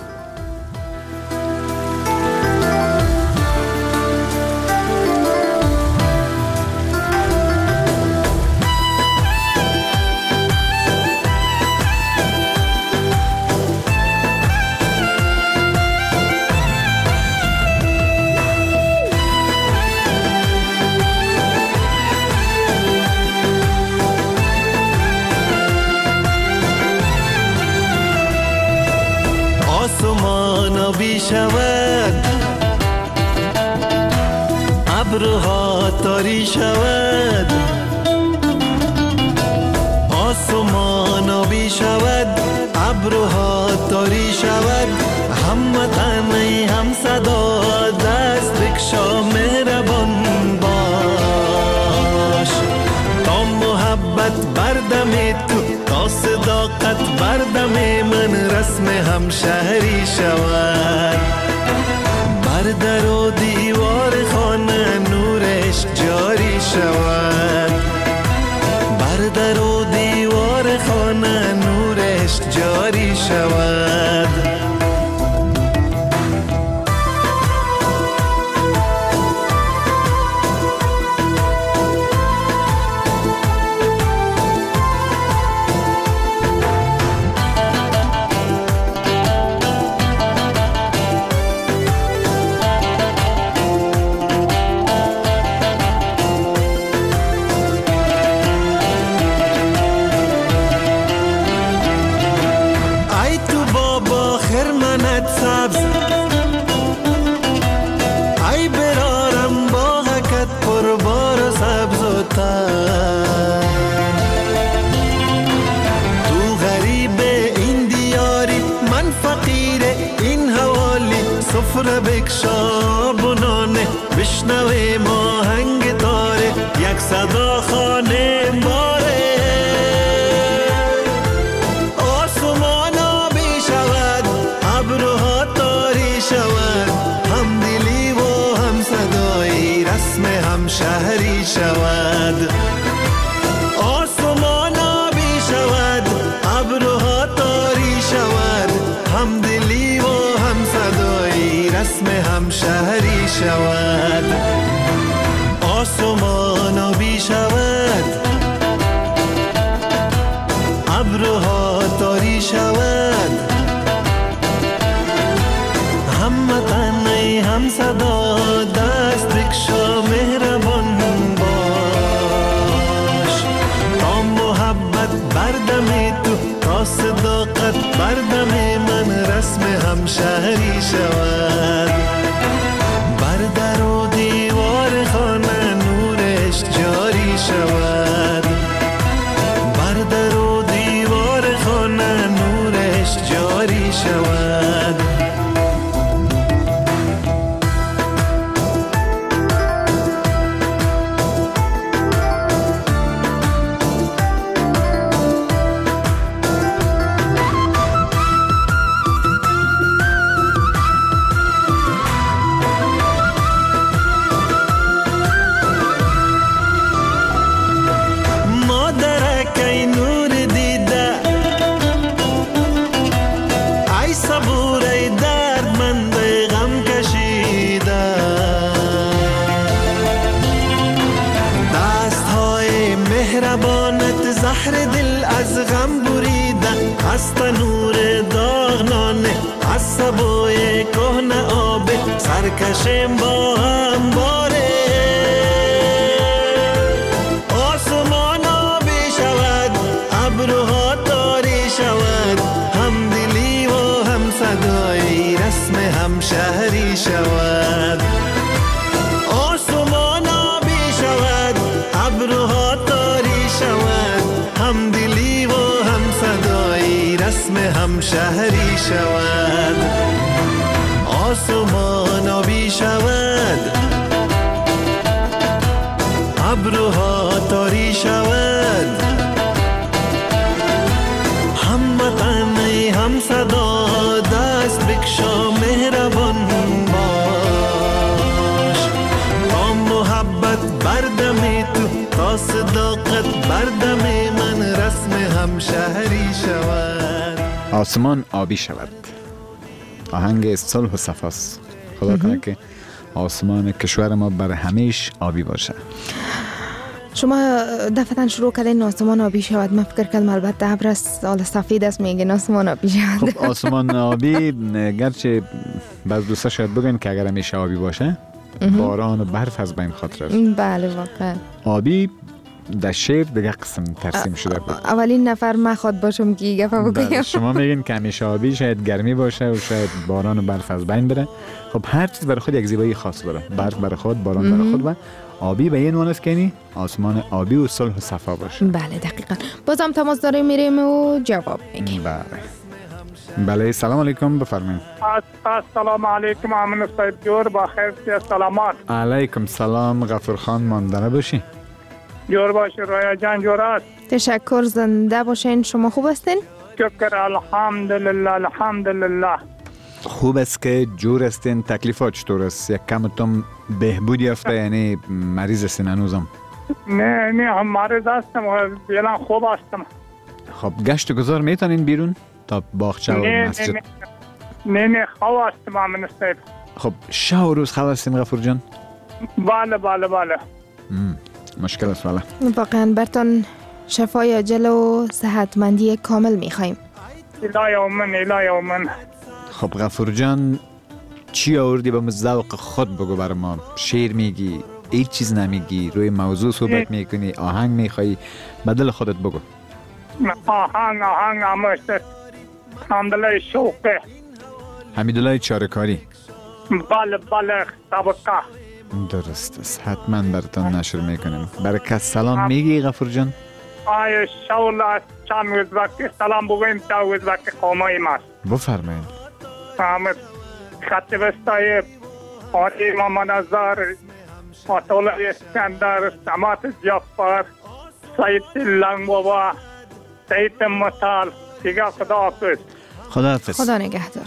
آبی شود ابرها تاری شود آسمان آبی شود ابرها تاری شود هم تنی هم صدا دست بکشا مهربان باش تا محبت بردم تو تا صداقت بردم من رسم همشهری شود بر در و دیوار خانه نورش جاری شود بر در و دیوار خانه نورش جاری شود سفره بکشا بنانه بشنوه ماهنگ تاره یک صدا خانه باره آسمان آبی شود ابرها تاری شود هم دلی و هم صدایی رسم هم شهری شود آسمان آبی شود ابرها تاری شود هم دلی و هم صدایی رسم هم شهری شود آسمان آبی شود ابرها تاری شود هم تنی هم صدا دست بکشا مهربان باش تا محبت بردم تو تا صداقت بردم من رسم هم شهری شود بر در و دیوار خانه نورش جاری شود بر در و دیوار خانه نورش جاری شود زهر دل از غم بریده از تنور داغنانه از سبوی کهنه آب سرکشیم با هم باره آسمان آبی شود ابروها تاری شود هم دلی و هم صدایی رسم هم شهری شود آسمان آبی شود ابروها تاری شود هم دلی و هم صدایی رسم هم شهری شود آسمان آبی شود ابروها تاری شود هم وطنی هم صدا دست بکشا مهربان باش تا محبت بردم تو تا صداقت بردم من رسم هم شهری شود آسمان آبی شود آهنگ صلح و صفاست. خدا کنه که آسمان کشور ما بر همیش آبی باشه. شما دفعتاً شروع کردین آسمان آبی شود. من فکر کردم البته ابر است، حالا سفید است میگین آسمان آبی شود. خب آسمان آبی گرچه بعض دوستا شاید بگن که اگر همیشه آبی باشه باران و برف از بین خاطر است. بله واقعا. آبی در شعر دیگه قسم ترسیم شده بود. اولین نفر من خود باشم که این گفت بگویم. بله شما میگین که همیشه آبی شاید گرمی باشه و شاید باران و برف از بین بره. خب هر چیز برای خود یک زیبایی خاص داره. برف برای خود، باران برای خود و آبی به این معنی است که یعنی آسمان آبی و صلح و صفا باشه. بله دقیقاً. بازم تماس داریم میریم و جواب میگیم. بله. بله سلام علیکم بفرمایید. السلام علیکم امین صاحب جور با خیر سلامات. علیکم سلام غفور خان ماندنه باشی. جور باشی رویا جان جور است. تشکر زنده باشین. شما خوب هستین؟ شکر الحمدلله الحمدلله. خوب است که جور هستین. تکلیفات چطور است؟ یک کمتون بهبود یافته یعنی مریض هستین هنوزم؟ نه نه هم مریض هستم و بیلان خوب هستم. خب گشت گذار میتونین بیرون تا باغچه و مسجد؟ نه نه نه خواه هستم امین صاحب. خب شب و روز خواه هستین غفور جان؟ بله بله بله. مشکل است بله. واقعا برتون شفای عاجل و صحتمندی کامل میخوایم. الهی اومن الهی اومن. خب غفور جان چی آوردی به ذوق خود بگو برای ما؟ شعر میگی، هیچ چیز نمیگی، روی موضوع صحبت میکنی، آهنگ میخوایی، بدل خودت بگو. آهنگ آهنگ همشت حمدالله شوقه حمیدالله چارکاری. بله بله طبقه. درست است. حتما براتون نشر میکنیم. برای کس سلام میگی غفور جان؟ آیا شاول چند وزبک سلام بگویم تا وزبک قومای ماست. بفرمایید. آمد خط وستای آتی محمد نظر آتولا اسکندر سمات جعفر سید لنگ بابا سید مطال دیگه خدا حافظ. خدا حافظ. خدا نگهدار.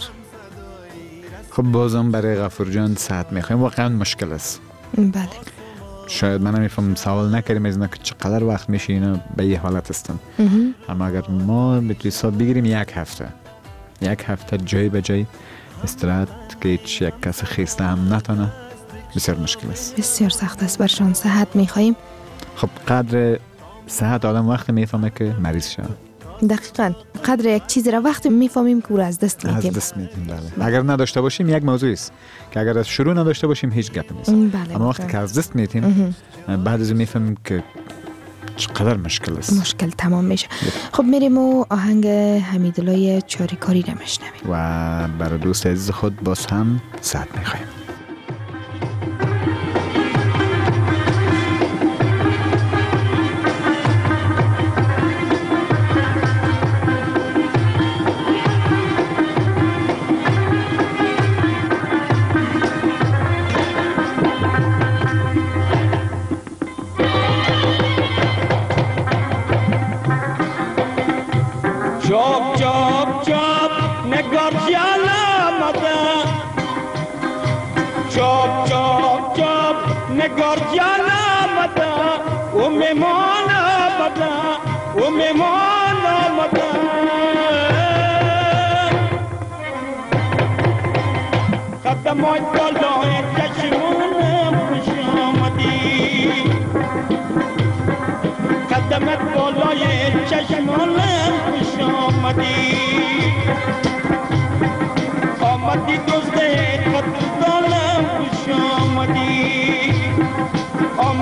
خب بازم برای غفور جان صحت میخوایم. واقعا مشکل است. بله. شاید من نمیفهم سوال نکردیم از اینا که چقدر وقت میشه اینا به یه حالت هستن. اما اگر ما به حساب بگیریم یک هفته یک هفته جای به جای استراحت که هیچ یک کس خیسته هم نتونه بسیار مشکل است. بسیار سخت است. برشان صحت میخوایم. خب قدر صحت آدم وقت میفهمه که مریض شد. دقیقاً قدر یک چیزی را وقتی میفهمیم که او را از دست میدیم. از دست میدیم بله. اگر نداشته باشیم یک موضوع است که اگر از شروع نداشته باشیم هیچ گپ نیست. بله اما وقتی که از دست میدیم بعد از میفهمیم که چقدر مشکل است. مشکل تمام میشه. خب میریم و آهنگ حمیدالله چارکاری را میشنویم و برای دوست عزیز خود باز هم صحت میخوایم. چاپ چاپ چاپ نگار جالا مدا چاپ چاپ چاپ نگار جالا مدا او میمان مدا او میمان مدا قدمای بالای چشمونم خوش آمدی قدمت بالای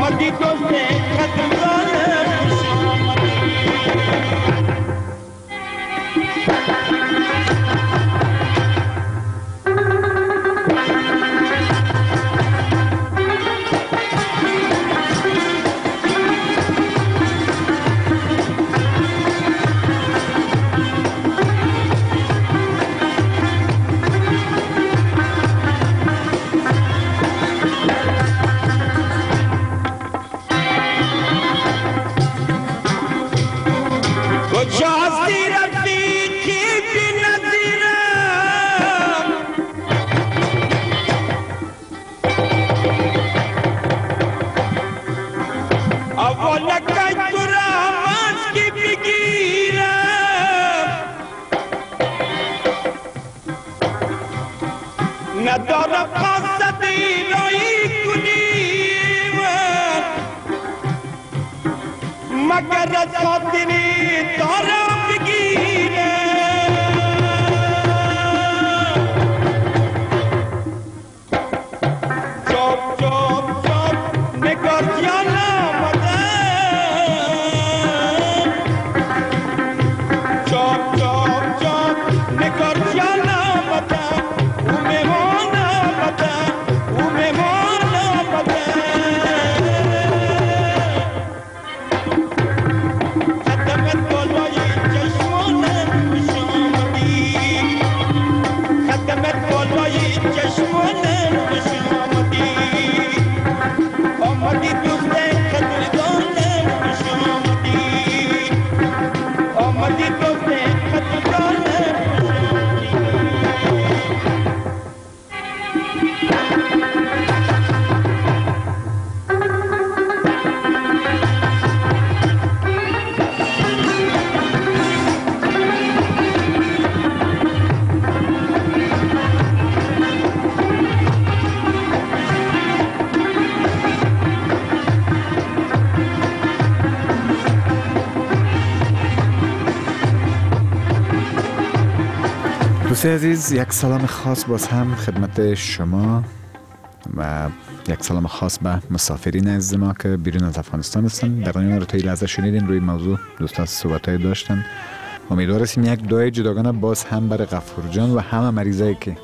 آمدی دوست قدردان خوش آمدی. ندارم قصد اینایی کنیم مگر از خاطری دارم بگیرم چاپ چاپ چاپ نگار جان آمدن چاپ چاپ چاپ نگار جان آمدن دوستای عزیز، یک سلام خاص باز هم خدمت شما و یک سلام خاص به مسافرین عزیز ما که بیرون از افغانستان هستن. در آن رو تا این لحظه شنیدین روی موضوع دوستان صحبت‌های داشتن. امیدوار هستیم یک دعای جداگانه باز هم برای غفور جان و همه مریضایی که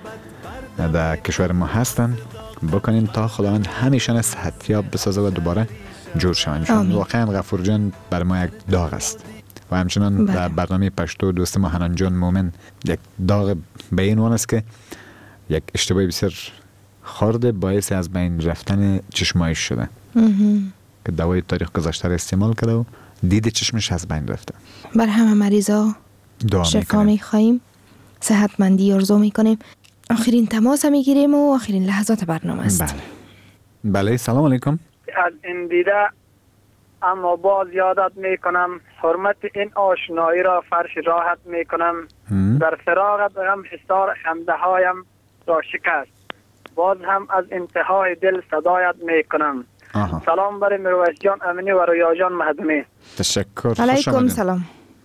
در کشور ما هستن بکنین تا خداوند همیشه صحتیاب بسازه و دوباره جور شوند. چون واقعا غفور جان بر ما یک داغ است و همچنان بله. در برنامه پشتو دوست ما حنان جان مومن یک داغ به این وان است که یک اشتباه بسیار خورده باعث از بین رفتن چشمایش شده که دوای تاریخ گذشته را استعمال کرده و دید چشمش از بین رفته. بر همه مریضا شفا می‌خوایم، صحتمندی آرزو می‌کنیم. آخرین تماس می‌گیریم و آخرین لحظات برنامه است. بله بله سلام علیکم. از این دیده اما باز یادت میکنم حرمت این آشنایی را فرش راحت میکنم در فراغت غم حصار خنده هایم را شکست باز هم از انتهای دل صدایت میکنم. سلام برای مرویس جان امینی و رویا جان مهدمی. تشکر. علیکم سلام.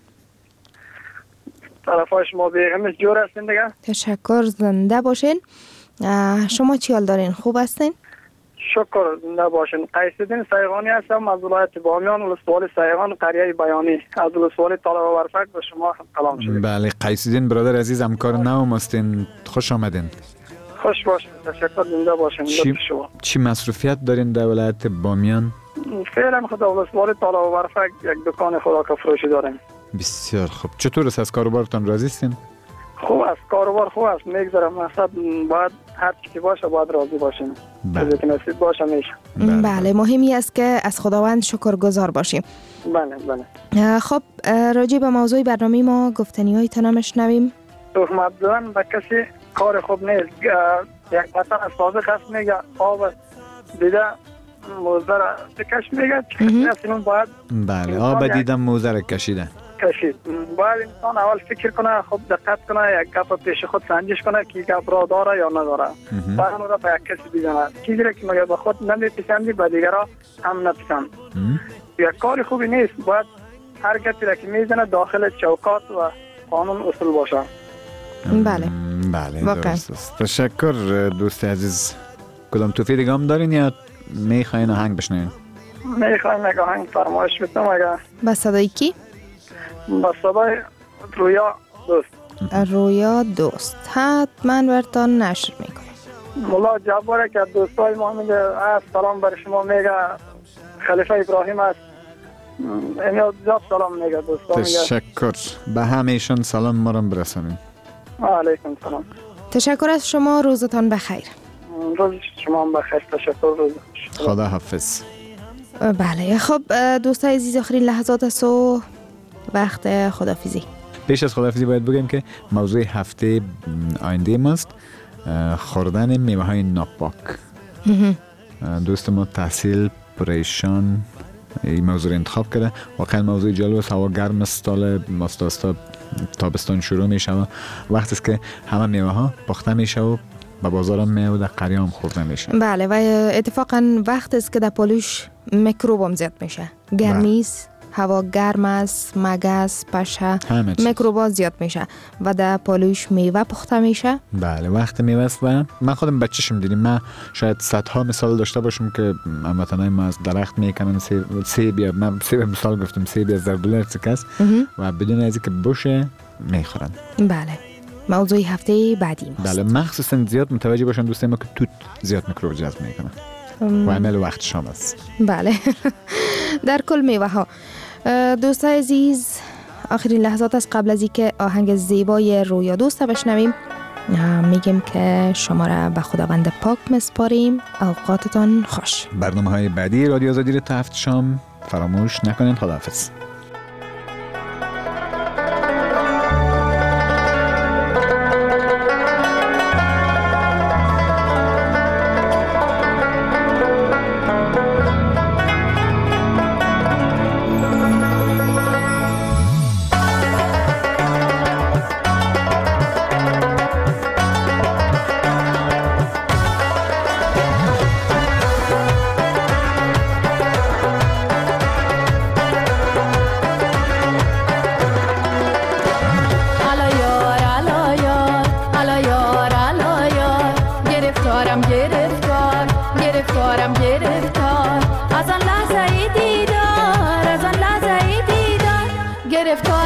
طرفای شما بیگمش جور هستین دیگه؟ تشکر، زنده باشین. شما چی حال دارین؟ خوب هستین؟ شکر نباشین. قیس‌الدین سیغانی هستم از ولایت بامیان، ولسوالی سیغان، قریه بیانی. از ولسوالی طالب ورفک به شما کلام شدیم. بله قیس‌الدین برادر عزیز، همکار نو ماستین، خوش آمدین. خوش باشین، تشکر، زنده باشین. چی, چی مصروفیت دارین در ولایت بامیان؟ فعلا خدا ولسوالی طالب ورفک یک دکان خوراک فروشی داریم. بسیار خوب. چطور است؟ از کاروبارتان راضی هستین؟ خوب است، کاروبار خوب است، میگذره. مقصد باید هر چی باشه باید راضی باشیم. چیزی که نصیب باشه میشه. بله, بله. مهمی است که از خداوند شکرگزار باشیم. بله بله. خب راجع به موضوع برنامه ما گفتنی‌های تنم شنویم. تهمت زدن به کسی کار خوب نیست. یک مثلا از صادق هست میگه آب دیده موزه را بکش، میگه کسی باید بله آب دیدم موزه را کشیدن کشید. باید انسان اول فکر کنه، خوب دقت کنه، یک گپ پیش خود سنجش کنه که گپ را داره یا نداره. بعد اون را به یک کسی بزنه. چیزی را که مگه به خود نمیپسندی به دیگرها هم نپسند. یک کار خوبی نیست. باید هر گپی را که میزنه داخل چوکات و قانون اصول باشه. بله بله درست است. تشکر دوست عزیز. کدام توفیق دیگه هم دارین یا میخواین آهنگ بشنوین؟ میخوایم یک آهنگ فرمایش بدم اگر با صدای کی؟ با صدای رویا دوست. رویا دوست حتما برتان نشر میکنیم. مولا جباره که دوستای ما میگه از سلام بر شما میگه خلیفه ابراهیم است. اینو زیاد سلام میگه دوستا میگه. تشکر به همهشون سلام ما رو برسانید. علیکم سلام. تشکر از شما روزتان بخیر. روز شما هم بخیر. تشکر روز. خدا حافظ. بله خب دوستای عزیز آخرین لحظات است و وقت خدافیزی. پیش از خدافیزی باید بگم که موضوع هفته آینده ماست خوردن میوه های ناپاک. دوست ما تحصیل پریشان این موضوع رو انتخاب کرده. واقعا موضوع جالب است. هوا گرم است، سال ماستاستا تابستان شروع میشه و وقتی است که همه میوه ها پخته میشه و به بازار هم میاد و در قریه هم خورده میشه. بله و اتفاقا وقتی است که در پالوش میکروب هم زیاد میشه. گرمی است، هوا گرم است، مگس، پشه، میکروبا زیاد میشه و در پالوش میوه پخته میشه. بله وقت میوه است و من خودم بچه‌شم دیدم. من شاید صدها مثال داشته باشم که هموطنای ما از درخت میکنن سیب یا من سیب مثال گفتم سیب یا زردالو است و بدون از اینکه بشه میخورن. بله موضوع هفته بعدی ماست. بله مخصوصا زیاد متوجه باشن دوستای ما که توت زیاد میکروب جذب میکنه و عمل وقت شام است. بله در کل میوه ها. دوستای عزیز آخرین لحظات از قبل از اینکه آهنگ زیبای رویا دوست بشنویم میگیم که شما را به خداوند پاک مسپاریم. اوقاتتان خوش. برنامه های بعدی رادیو آزادی رو تا هفت شام فراموش نکنین. خداحافظ. گرفتار